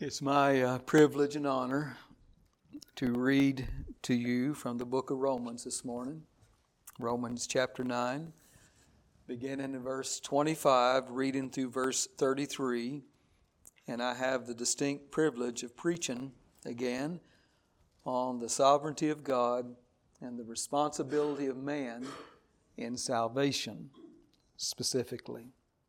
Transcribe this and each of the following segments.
It's my privilege and honor to read to you from the book of Romans this morning. Romans chapter 9, beginning in verse 25, reading through verse 33. And I have the distinct privilege of preaching again on the sovereignty of God and the responsibility of man in salvation specifically.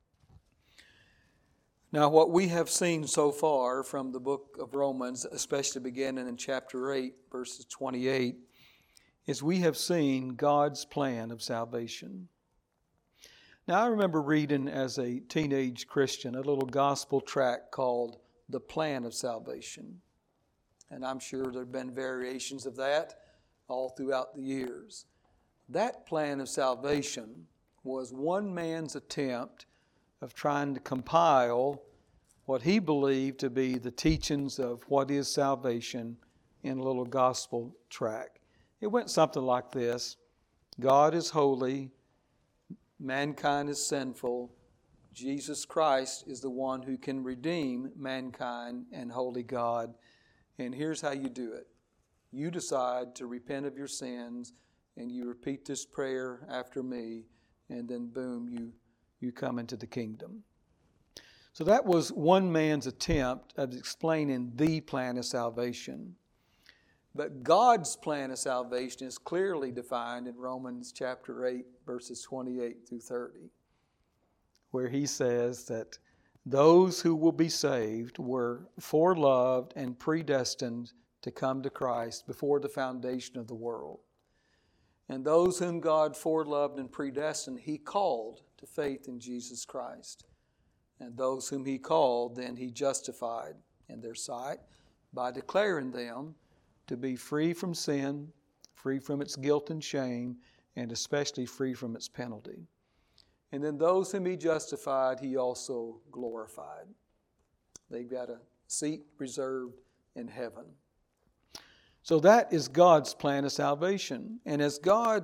Now, what we have seen so far from the book of Romans, especially beginning in chapter 8, verses 28, is we have seen God's plan of salvation. Now, I remember reading as a teenage Christian a little gospel tract called The Plan of Salvation. And I'm sure there have been variations of that all throughout the years. That plan of salvation was one man's attempt of trying to compile what he believed to be the teachings of what is salvation in a little gospel tract. It went something like this: God is holy, mankind is sinful, Jesus Christ is the one who can redeem mankind and holy God, and here's how you do it. You decide to repent of your sins, and you repeat this prayer after me, and then boom, you come into the kingdom. So that was one man's attempt of explaining the plan of salvation. But God's plan of salvation is clearly defined in Romans chapter 8, verses 28 through 30, where he says that those who will be saved were foreloved and predestined to come to Christ before the foundation of the world. And those whom God foreloved and predestined, He called to faith in Jesus Christ. And those whom He called, then He justified in their sight by declaring them to be free from sin, free from its guilt and shame, and especially free from its penalty. And then those whom He justified, He also glorified. They've got a seat reserved in heaven. So that is God's plan of salvation. And as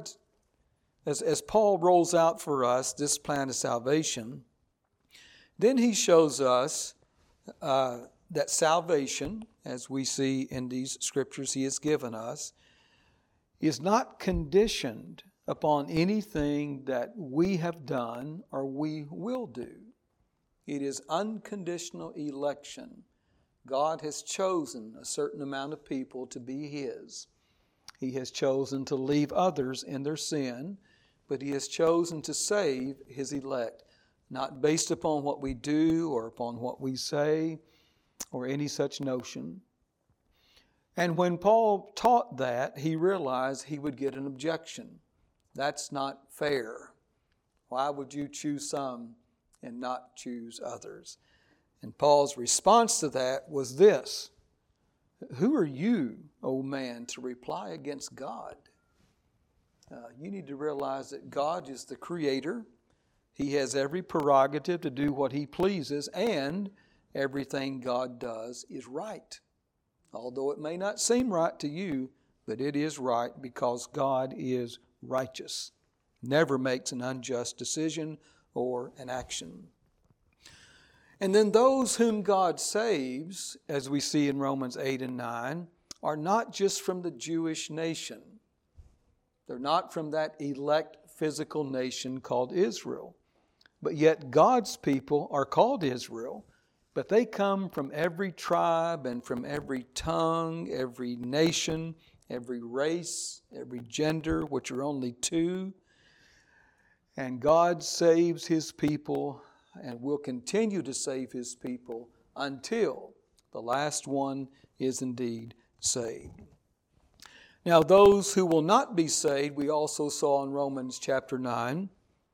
Paul rolls out for us this plan of salvation, then he shows us that salvation, as we see in these scriptures he has given us, is not conditioned upon anything that we have done or we will do. It is unconditional election. God has chosen a certain amount of people to be His. He has chosen to leave others in their sin, but He has chosen to save His elect, not based upon what we do or upon what we say or any such notion. And when Paul taught that, he realized he would get an objection. That's not fair. Why would you choose some and not choose others? And Paul's response to that was this: who are you, O man, to reply against God? You need to realize that God is the Creator. He has every prerogative to do what He pleases, and everything God does is right. Although it may not seem right to you, but it is right because God is righteous. Never makes an unjust decision or an action. And then those whom God saves, as we see in Romans 8 and 9, are not just from the Jewish nation. They're not from that elect physical nation called Israel. But yet God's people are called Israel, but they come from every tribe and from every tongue, every nation, every race, every gender, which are only two. And God saves His people and will continue to save His people until the last one is indeed saved. Now, those who will not be saved, we also saw in Romans chapter 9.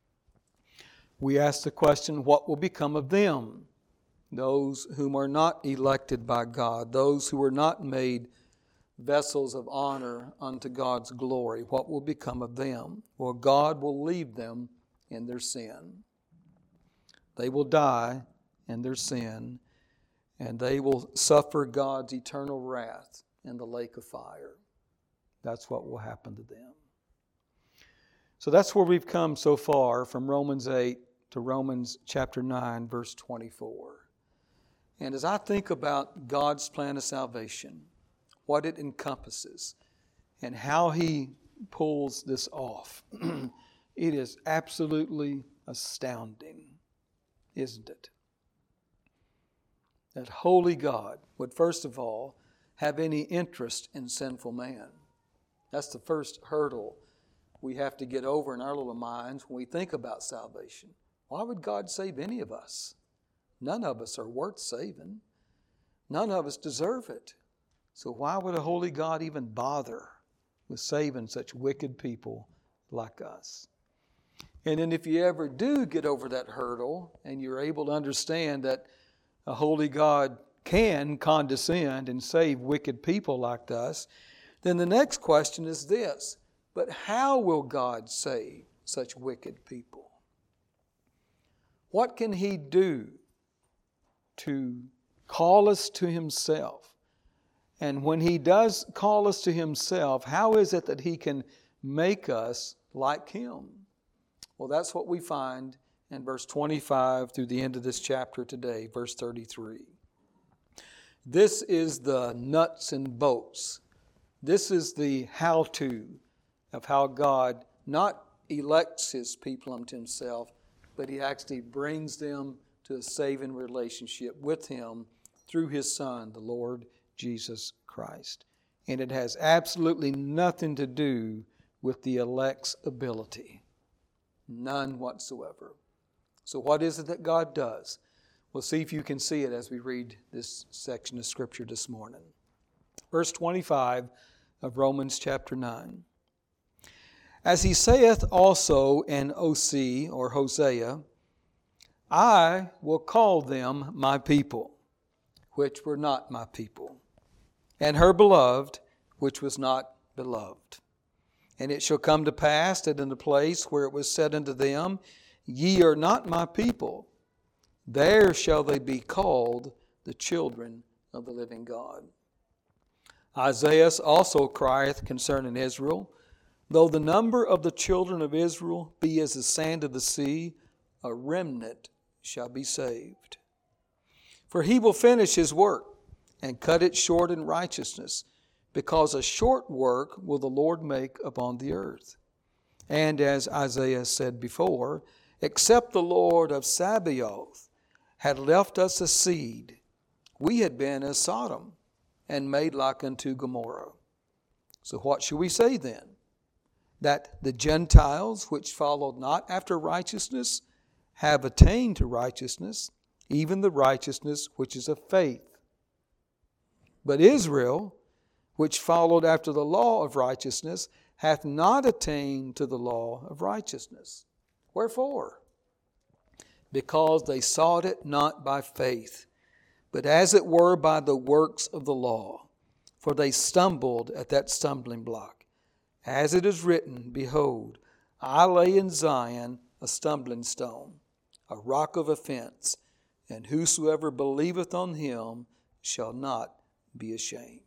We ask the question, what will become of them? Those whom are not elected by God, those who are not made vessels of honor unto God's glory, what will become of them? Well, God will leave them in their sin. They will die in their sin, and they will suffer God's eternal wrath in the lake of fire. That's what will happen to them. So that's where we've come so far from Romans 8 to Romans chapter 9, verse 24. And as I think about God's plan of salvation, what it encompasses, and how He pulls this off, it is absolutely astounding, isn't it? That holy God would first of all have any interest in sinful man. That's the first hurdle we have to get over in our little minds when we think about salvation. Why would God save any of us? None of us are worth saving. None of us deserve it. So why would a holy God even bother with saving such wicked people like us? And then if you ever do get over that hurdle and you're able to understand that a holy God can condescend and save wicked people like us, then the next question is this: but how will God save such wicked people? What can He do to call us to Himself? And when He does call us to Himself, how is it that He can make us like Him? Well, that's what we find in verse 25 through the end of this chapter today, verse 33. This is the nuts and bolts. This is the how-to of how God not elects His people unto Himself, but He actually brings them to a saving relationship with Him through His Son, the Lord Jesus Christ. And it has absolutely nothing to do with the elect's ability. None whatsoever. So what is it that God does? We'll see if you can see it as we read this section of Scripture this morning. Verse 25 of Romans chapter 9. As He saith also in Osee, or Hosea, I will call them my people, which were not my people, and her beloved, which was not beloved. And it shall come to pass that in the place where it was said unto them, Ye are not my people, there shall they be called the children of the living God. Isaiah also crieth concerning Israel, Though the number of the children of Israel be as the sand of the sea, a remnant shall be saved. For He will finish His work and cut it short in righteousness, because a short work will the Lord make upon the earth. And as Isaiah said before, except the Lord of Sabaoth had left us a seed, we had been as Sodom and made like unto Gomorrah. So what shall we say then? That the Gentiles, which followed not after righteousness, have attained to righteousness, even the righteousness which is of faith. But Israel, which followed after the law of righteousness, hath not attained to the law of righteousness. Wherefore? Because they sought it not by faith, but as it were by the works of the law. For they stumbled at that stumbling block. As it is written, Behold, I lay in Zion a stumbling stone, a rock of offense, and whosoever believeth on Him shall not be ashamed.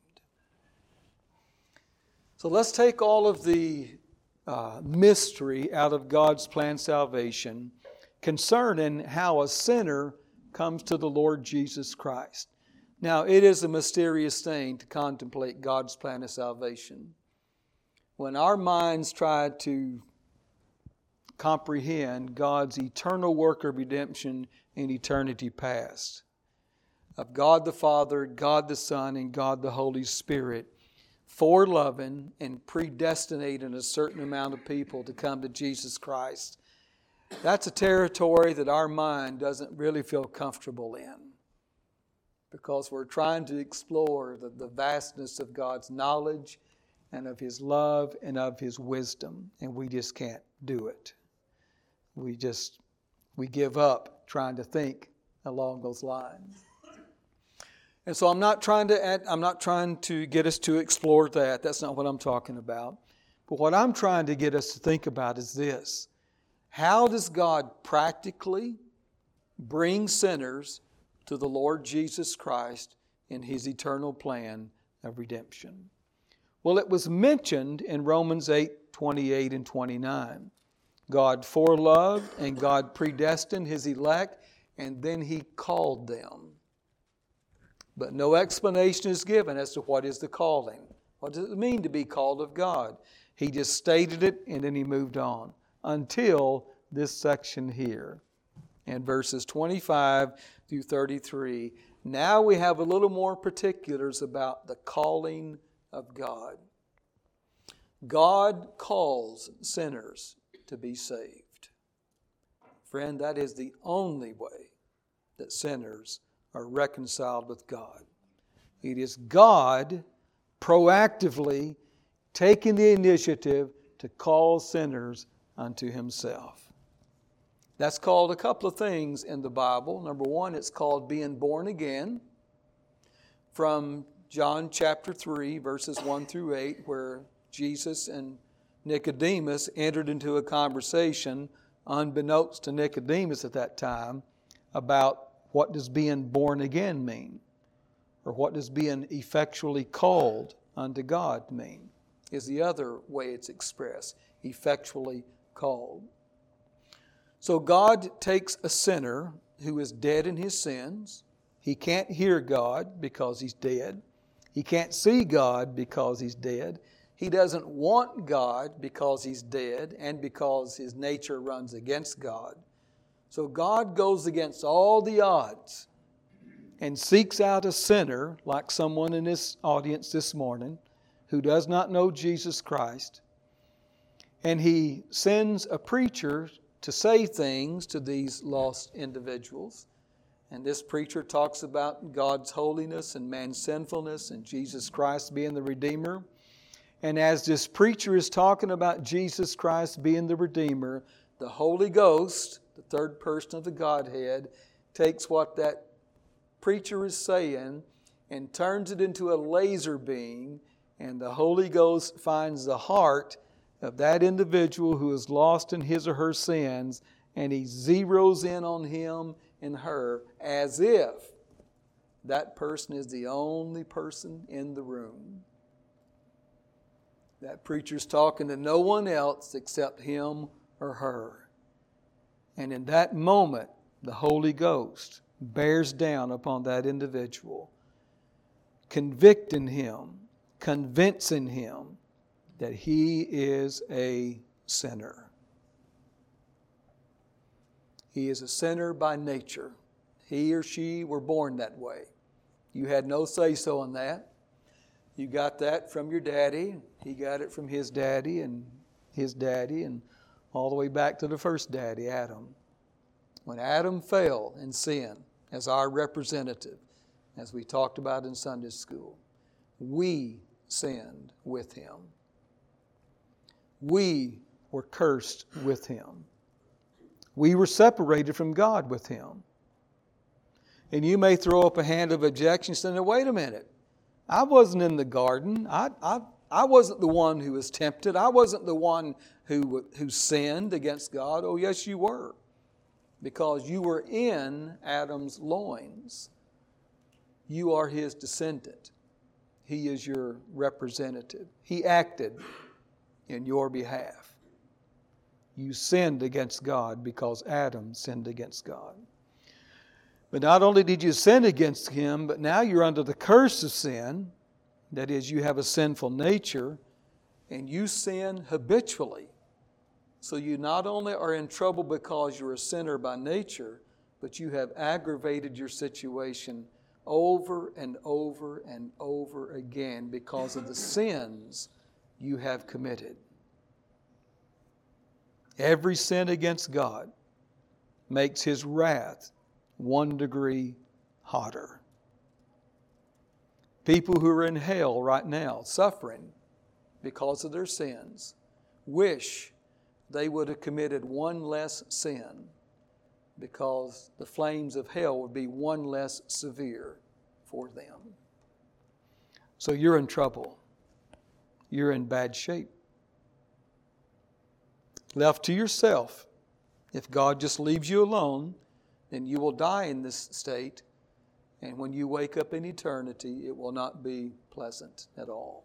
So let's take all of the mystery out of God's plan of salvation concerning how a sinner comes to the Lord Jesus Christ. Now, it is a mysterious thing to contemplate God's plan of salvation. When our minds try to comprehend God's eternal work of redemption in eternity past, of God the Father, God the Son, and God the Holy Spirit, foreloving and predestinating a certain amount of people to come to Jesus Christ, that's a territory that our mind doesn't really feel comfortable in, because we're trying to explore the vastness of God's knowledge and of His love and of His wisdom, and we just can't do it. We give up trying to think along those lines. And so I'm not trying to get us to explore that. That's not what I'm talking about. But what I'm trying to get us to think about is this: how does God practically bring sinners to the Lord Jesus Christ in His eternal plan of redemption? Well, it was mentioned in Romans 8:28 and 29. God foreloved and God predestined His elect, and then He called them. But no explanation is given as to what is the calling. What does it mean to be called of God? He just stated it and then he moved on until this section here in verses 25 through 33. Now we have a little more particulars about the calling of God. God calls sinners to be saved. Friend, that is the only way that sinners are reconciled with God. It is God proactively taking the initiative to call sinners unto Himself. That's called a couple of things in the Bible. Number one, it's called being born again. From John chapter 3, verses 1 through 8, where Jesus and Nicodemus entered into a conversation, unbeknownst to Nicodemus at that time, about what does being born again mean? Or what does being effectually called unto God mean? Is the other way it's expressed, effectually called. So God takes a sinner who is dead in his sins. He can't hear God because he's dead. He can't see God because he's dead. He doesn't want God because he's dead and because his nature runs against God. So God goes against all the odds and seeks out a sinner, like someone in this audience this morning, who does not know Jesus Christ. And He sends a preacher to say things to these lost individuals. And this preacher talks about God's holiness and man's sinfulness and Jesus Christ being the Redeemer. And as this preacher is talking about Jesus Christ being the Redeemer, the Holy Ghost, the third person of the Godhead, takes what that preacher is saying and turns it into a laser beam, and the Holy Ghost finds the heart of that individual who is lost in his or her sins, and He zeroes in on him and her as if that person is the only person in the room. That preacher's talking to no one else except him or her. And in that moment, the Holy Ghost bears down upon that individual, convicting him, convincing him that he is a sinner. He is a sinner by nature. He or she were born that way. You had no say-so in that. You got that from your daddy. He got it from his daddy and all the way back to the first daddy, Adam. When Adam fell in sin as our representative, as we talked about in Sunday school, we sinned with him. We were cursed with him. We were separated from God with him. And you may throw up a hand of objection saying, wait a minute. I wasn't in the garden. I wasn't the one who was tempted. I wasn't the one who sinned against God. Oh, yes, you were. Because you were in Adam's loins. You are his descendant. He is your representative. He acted in your behalf. You sinned against God because Adam sinned against God. But not only did you sin against Him, but now you're under the curse of sin. That is, you have a sinful nature, and you sin habitually. So you not only are in trouble because you're a sinner by nature, but you have aggravated your situation over and over and over again because of the sins you have committed. Every sin against God makes His wrath 1 degree hotter. People who are in hell right now, suffering because of their sins, wish they would have committed one less sin, because the flames of hell would be one less severe for them. So you're in trouble. You're in bad shape. Left to yourself, if God just leaves you alone, then you will die in this state, and when you wake up in eternity, it will not be pleasant at all.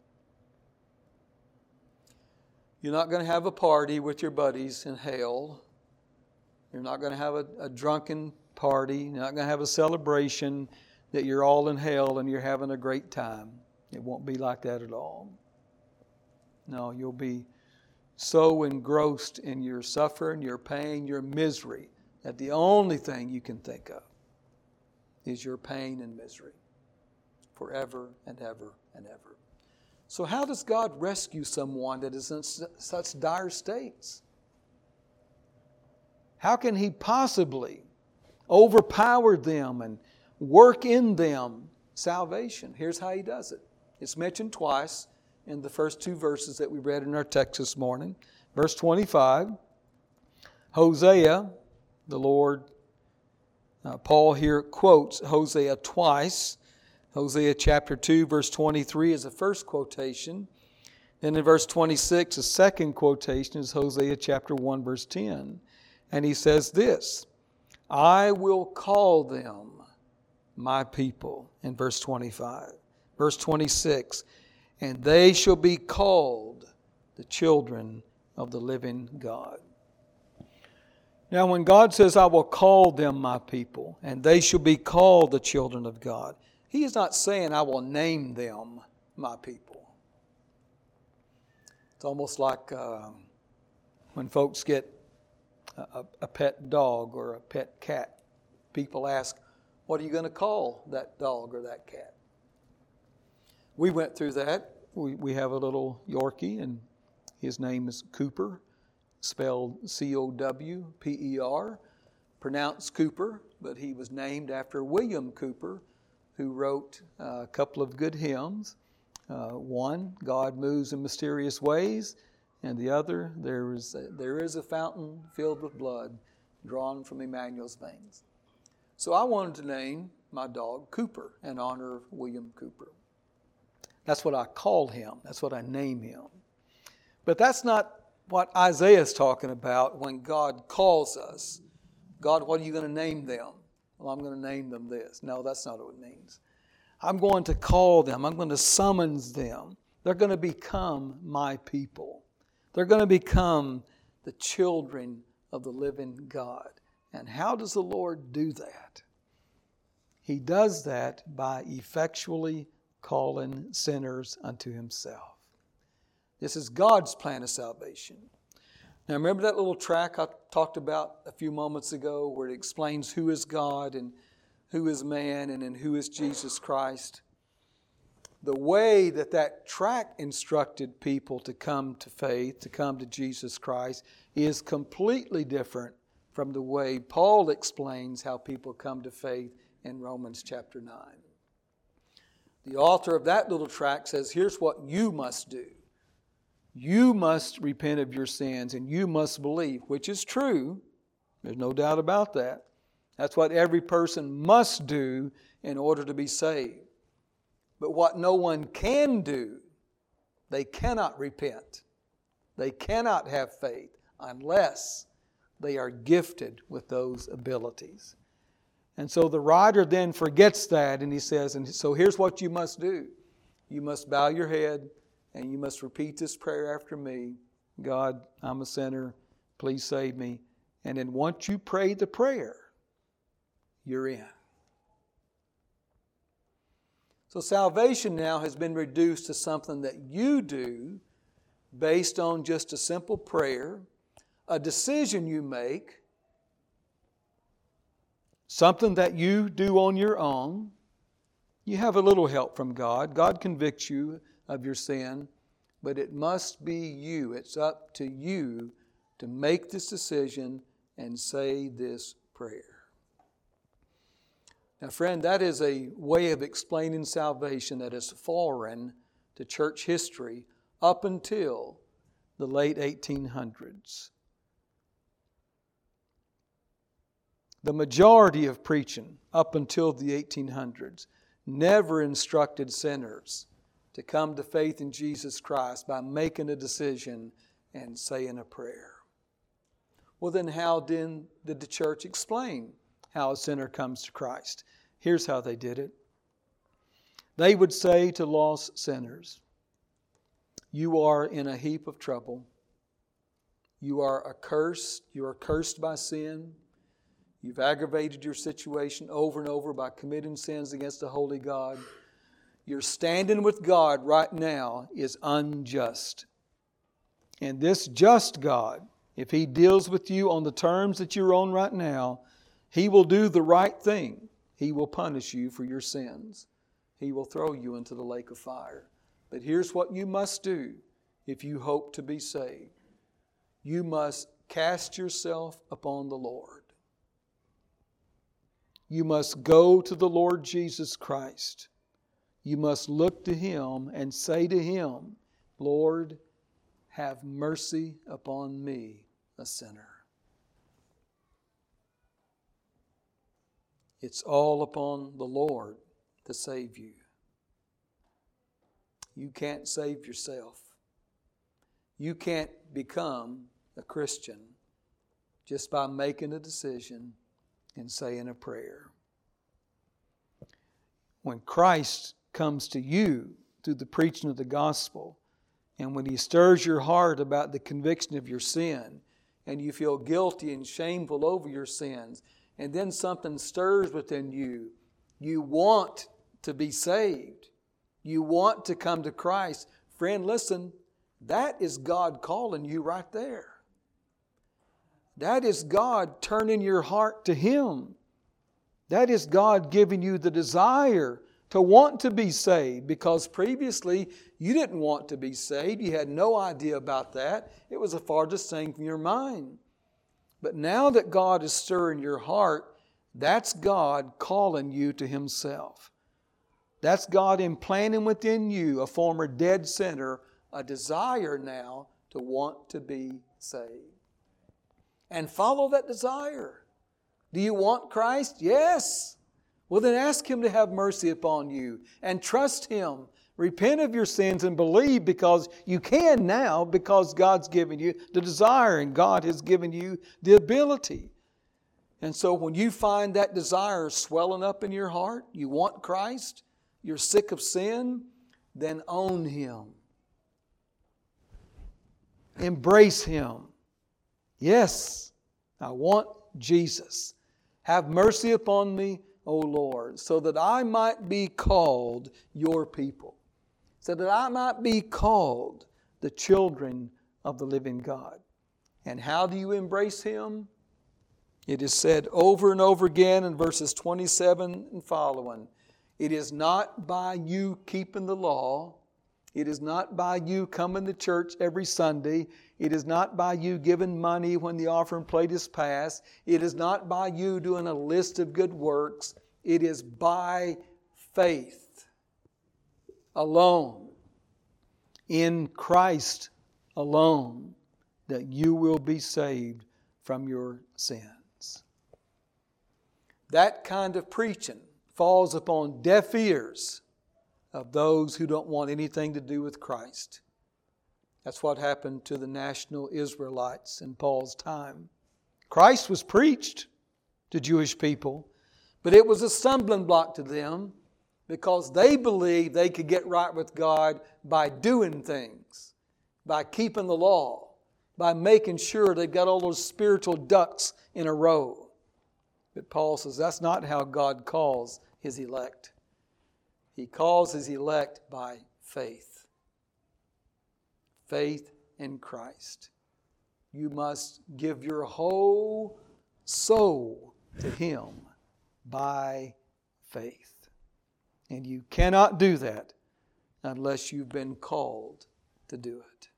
You're not going to have a party with your buddies in hell. You're not going to have a drunken party. You're not going to have a celebration. that you're all in hell and you're having a great time. It won't be like that at all. No, you'll be so engrossed in your suffering, your pain, your misery, that the only thing you can think of is your pain and misery forever and ever and ever. So how does God rescue someone that is in such dire states? How can He possibly overpower them and work in them salvation? Here's how He does it. It's mentioned twice in the first two verses that we read in our text this morning. Verse 25, Hosea, the Lord, Paul here quotes Hosea twice. Hosea chapter 2, verse 23 is the first quotation. Then in verse 26, the second quotation is Hosea chapter 1, verse 10. And he says this, I will call them my people, in verse 25. Verse 26, and they shall be called the children of the living God. Now when God says, I will call them my people, and they shall be called the children of God, He is not saying, I will name them my people. It's almost like when folks get a pet dog or a pet cat. People ask, what are you going to call that dog or that cat? We went through that. We have a little Yorkie, and his name is Cooper, spelled C-O-W-P-E-R, pronounced Cooper, but he was named after William Cooper, who wrote a couple of good hymns. One, God Moves in Mysterious Ways, and the other, there is a fountain filled with blood drawn from Emmanuel's veins. So I wanted to name my dog Cooper in honor of William Cooper. That's what I call him. That's what I name him. But that's not what Isaiah is talking about when God calls us. God, what are you going to name them? Well, I'm going to name them this. No, that's not what it means. I'm going to call them. I'm going to summons them. They're going to become my people. They're going to become the children of the living God. And how does the Lord do that? He does that by effectually calling sinners unto Himself. This is God's plan of salvation. Now remember that little track I talked about a few moments ago where it explains who is God and who is man and in who is Jesus Christ? The way that track instructed people to come to faith, to come to Jesus Christ, is completely different from the way Paul explains how people come to faith in Romans chapter 9. The author of that little tract says, here's what you must do. You must repent of your sins and you must believe, which is true. There's no doubt about that. That's what every person must do in order to be saved. But what no one can do, they cannot repent. They cannot have faith unless they are gifted with those abilities. And so the writer then forgets that and he says, and so here's what you must do. You must bow your head and you must repeat this prayer after me. God, I'm a sinner. Please save me. And then once you pray the prayer, you're in. So salvation now has been reduced to something that you do based on just a simple prayer, a decision you make, something that you do on your own. You have a little help from God. God convicts you of your sin, but it must be you. It's up to you to make this decision and say this prayer. Now, friend, that is a way of explaining salvation that is foreign to church history up until the late 1800s. The majority of preaching up until the 1800s never instructed sinners to come to faith in Jesus Christ by making a decision and saying a prayer. Well, then how did the church explain how a sinner comes to Christ? Here's how they did it. They would say to lost sinners, you are in a heap of trouble. You are accursed. You are cursed by sin. You've aggravated your situation over and over by committing sins against the holy God. Your standing with God right now is unjust. And this just God, if He deals with you on the terms that you're on right now, He will do the right thing. He will punish you for your sins. He will throw you into the lake of fire. But here's what you must do if you hope to be saved. You must cast yourself upon the Lord. You must go to the Lord Jesus Christ. You must look to Him and say to Him, Lord, have mercy upon me, a sinner. It's all upon the Lord to save you. You can't save yourself. You can't become a Christian just by making a decision and saying a prayer. When Christ comes to you through the preaching of the gospel, and when He stirs your heart about the conviction of your sin, and you feel guilty and shameful over your sins, and then something stirs within you, you want to be saved. You want to come to Christ. Friend, listen, that is God calling you right there. That is God turning your heart to Him. That is God giving you the desire to want to be saved, because previously you didn't want to be saved. You had no idea about that. It was the farthest thing from your mind. But now that God is stirring your heart, that's God calling you to Himself. That's God implanting within you, a former dead sinner, a desire now to want to be saved. And follow that desire. Do you want Christ? Yes. Well, then ask Him to have mercy upon you and trust Him. Repent of your sins and believe, because you can now, because God's given you the desire and God has given you the ability. And so when you find that desire swelling up in your heart, you want Christ, you're sick of sin, then own Him. Embrace Him. Yes, I want Jesus. Have mercy upon me, O Lord, so that I might be called your people, so that I might be called the children of the living God. And how do you embrace Him? It is said over and over again in verses 27 and following. It is not by you keeping the law. It is not by you coming to church every Sunday. It is not by you giving money when the offering plate is passed. It is not by you doing a list of good works. It is by faith alone, in Christ alone, that you will be saved from your sins. That kind of preaching falls upon deaf ears of those who don't want anything to do with Christ. That's what happened to the national Israelites in Paul's time. Christ was preached to Jewish people, but it was a stumbling block to them because they believed they could get right with God by doing things, by keeping the law, by making sure they've got all those spiritual ducks in a row. But Paul says that's not how God calls His elect. He calls His elect by faith. Faith in Christ. You must give your whole soul to Him by faith. And you cannot do that unless you've been called to do it.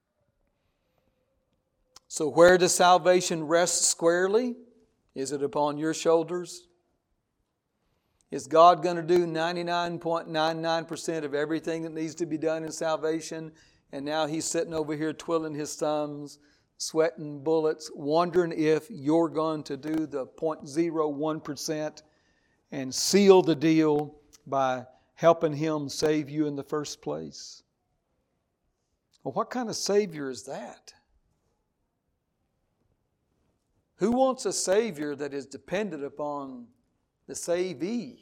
So where does salvation rest squarely? Is it upon your shoulders? Is God going to do 99.99% of everything that needs to be done in salvation? And now He's sitting over here twiddling His thumbs, sweating bullets, wondering if you're going to do the 0.01% and seal the deal by helping Him save you in the first place? Well, what kind of Savior is that? Who wants a Savior that is dependent upon the savee?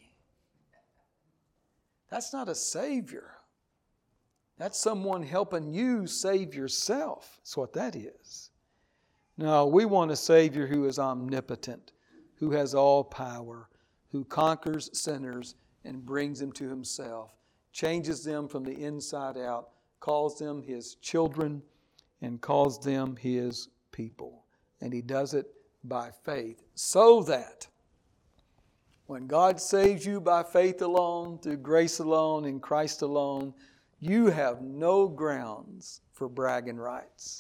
That's not a Savior. That's someone helping you save yourself. That's what that is. No, we want a Savior who is omnipotent, who has all power, who conquers sinners and brings them to himself, changes them from the inside out, calls them his children, and calls them his people. And he does it by faith, so that when God saves you by faith alone, through grace alone, in Christ alone, you have no grounds for bragging rights.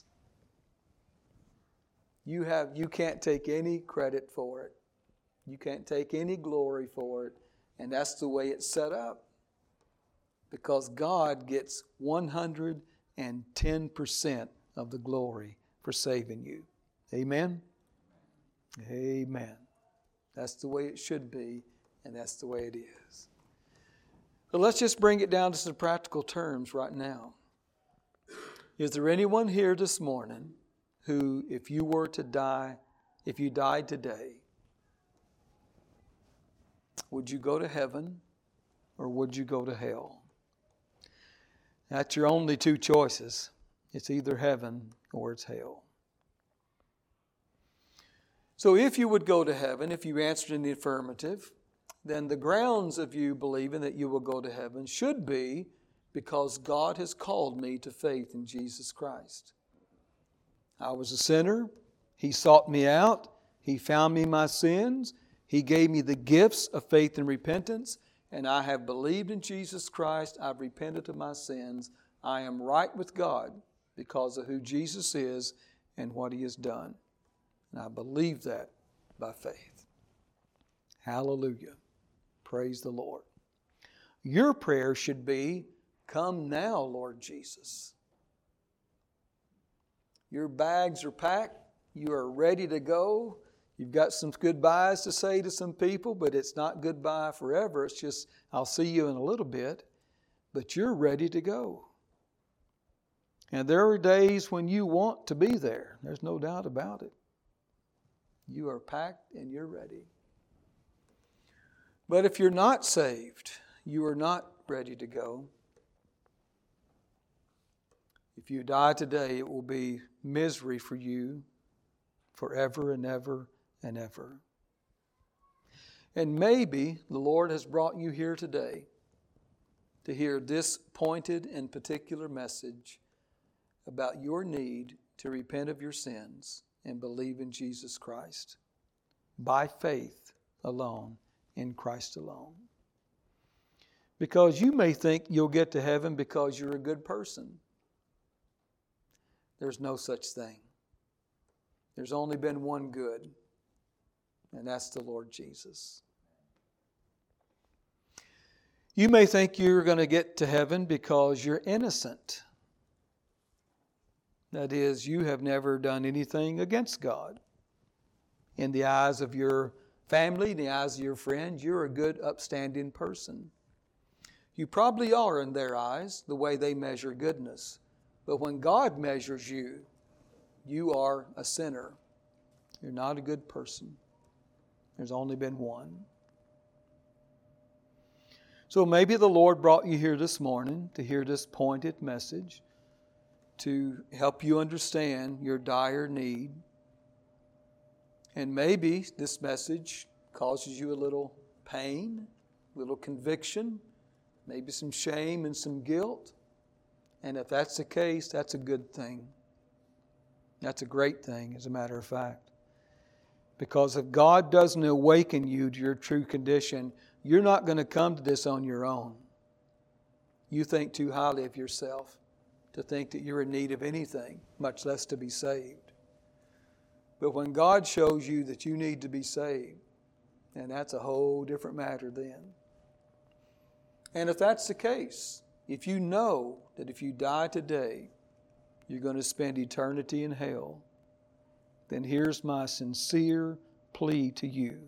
You can't take any credit for it. You can't take any glory for it. And that's the way it's set up. Because God gets 110% of the glory for saving you. Amen? Amen. That's the way it should be, and that's the way it is. But let's just bring it down to some practical terms right now. Is there anyone here this morning who, if you died today, would you go to heaven or would you go to hell? That's your only two choices. It's either heaven or it's hell. So if you would go to heaven, if you answered in the affirmative, then the grounds of you believing that you will go to heaven should be because God has called me to faith in Jesus Christ. I was a sinner. He sought me out. He found me my sins. He gave me the gifts of faith and repentance. And I have believed in Jesus Christ. I've repented of my sins. I am right with God because of who Jesus is and what He has done. And I believe that by faith. Hallelujah. Praise the Lord. Your prayer should be, come now, Lord Jesus. Your bags are packed. You are ready to go. You've got some goodbyes to say to some people, but it's not goodbye forever. It's just, I'll see you in a little bit. But you're ready to go. And there are days when you want to be there. There's no doubt about it. You are packed and you're ready. But if you're not saved, you are not ready to go. If you die today, it will be misery for you forever and ever and ever. And maybe the Lord has brought you here today to hear this pointed and particular message about your need to repent of your sins and believe in Jesus Christ by faith alone, in Christ alone. Because you may think you'll get to heaven because you're a good person. There's no such thing. There's only been one good, and that's the Lord Jesus. You may think you're going to get to heaven because you're innocent. That is, you have never done anything against God. In the eyes of your family, in the eyes of your friends, you're a good, upstanding person. You probably are in their eyes, the way they measure goodness. But when God measures you, you are a sinner. You're not a good person. There's only been one. So maybe the Lord brought you here this morning to hear this pointed message to help you understand your dire need. And maybe this message causes you a little pain, a little conviction, maybe some shame and some guilt. And if that's the case, that's a good thing. That's a great thing, as a matter of fact. Because if God doesn't awaken you to your true condition, you're not going to come to this on your own. You think too highly of yourself to think that you're in need of anything, much less to be saved. But when God shows you that you need to be saved, and that's a whole different matter then. And if that's the case, if you know that if you die today, you're going to spend eternity in hell, then here's my sincere plea to you.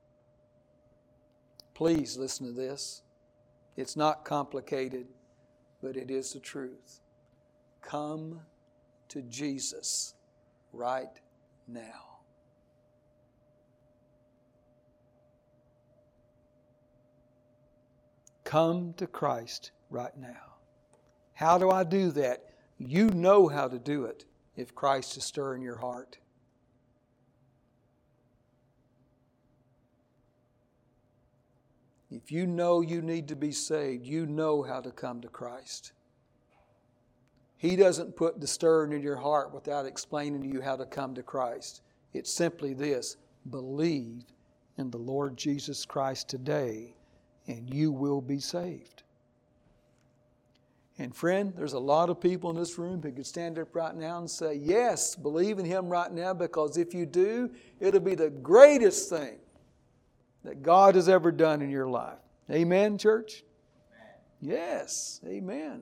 Please listen to this. It's not complicated, but it is the truth. Come to Jesus right now. Come to Christ right now. How do I do that? You know how to do it if Christ is stirring your heart. If you know you need to be saved, you know how to come to Christ. He doesn't put the stirring in your heart without explaining to you how to come to Christ. It's simply this: believe in the Lord Jesus Christ today, and you will be saved. And friend, there's a lot of people in this room who could stand up right now and say, yes, believe in Him right now, because if you do, it'll be the greatest thing that God has ever done in your life. Amen, church? Amen. Yes, amen.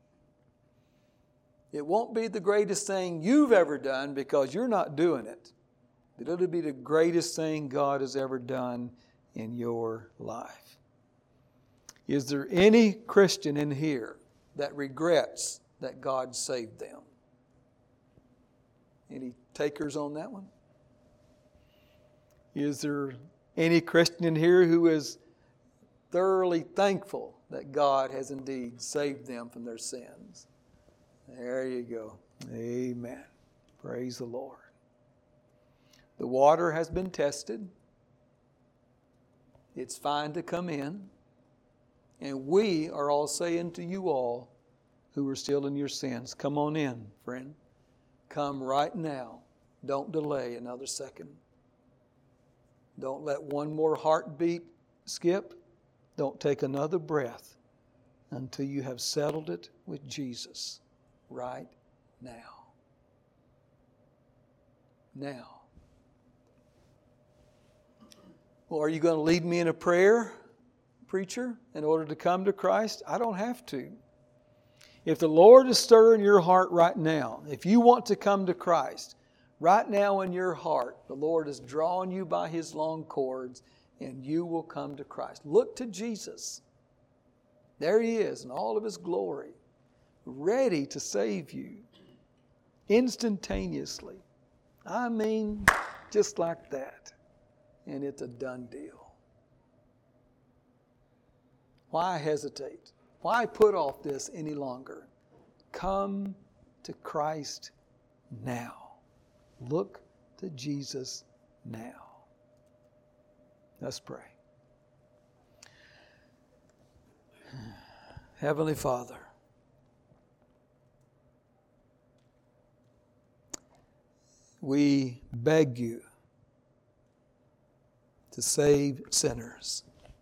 It won't be the greatest thing you've ever done because you're not doing it. But it'll be the greatest thing God has ever done in your life. Is there any Christian in here that regrets that God saved them? Any takers on that one? Is there any Christian in here who is thoroughly thankful that God has indeed saved them from their sins? There you go. Amen. Praise the Lord. The water has been tested. It's fine to come in. And we are all saying to you all who are still in your sins, come on in, friend. Come right now. Don't delay another second. Don't let one more heartbeat skip. Don't take another breath until you have settled it with Jesus right now. Now. Well, are you going to lead me in a prayer, preacher, in order to come to Christ? I don't have to. If the Lord is stirring your heart right now, if you want to come to Christ, right now in your heart, the Lord is drawing you by His long cords, and you will come to Christ. Look to Jesus. There He is in all of His glory, ready to save you instantaneously. I mean, just like that. And it's a done deal. Why hesitate? Why put off this any longer? Come to Christ now. Look to Jesus now. Let's pray. Heavenly Father, we beg you to save sinners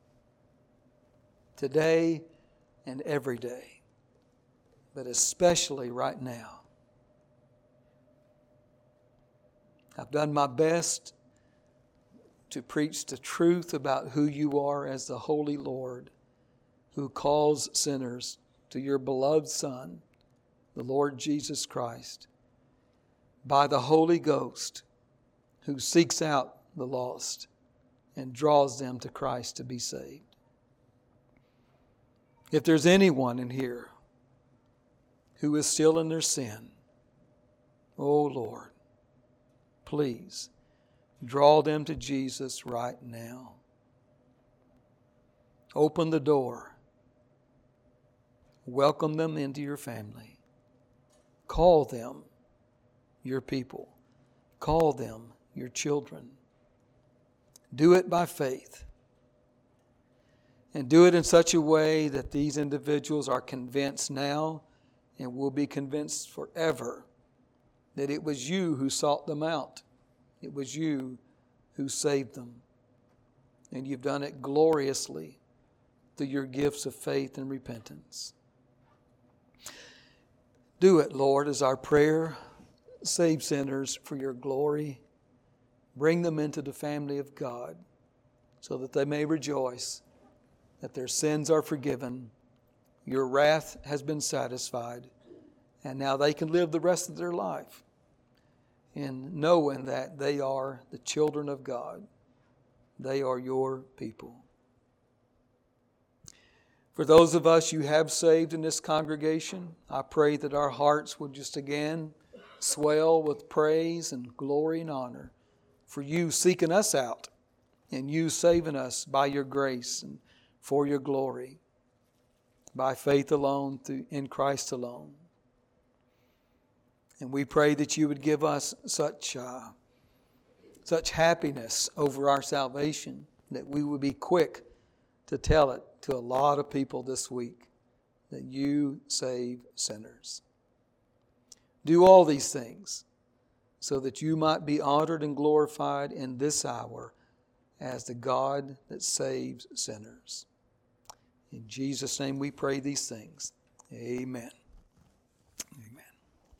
today and every day, but especially right now. I've done my best to preach the truth about who you are as the Holy Lord who calls sinners to your beloved Son, the Lord Jesus Christ, by the Holy Ghost who seeks out the lost and draws them to Christ to be saved. If there's anyone in here who is still in their sin, oh Lord, please draw them to Jesus right now. Open the door. Welcome them into your family. Call them your people. Call them your children. Do it by faith. And do it in such a way that these individuals are convinced now and will be convinced forever that it was you who sought them out. It was you who saved them. And you've done it gloriously through your gifts of faith and repentance. Do it, Lord, as our prayer. Save sinners for your glory. Bring them into the family of God so that they may rejoice that their sins are forgiven, your wrath has been satisfied, and now they can live the rest of their life in knowing that they are the children of God. They are your people. For those of us you have saved in this congregation, I pray that our hearts would just again swell with praise and glory and honor for you seeking us out and you saving us by your grace and for your glory, by faith alone, in Christ alone. And we pray that you would give us such happiness over our salvation that we would be quick to tell it to a lot of people this week, that you save sinners. Do all these things so that you might be honored and glorified in this hour as the God that saves sinners. In Jesus' name we pray these things. Amen.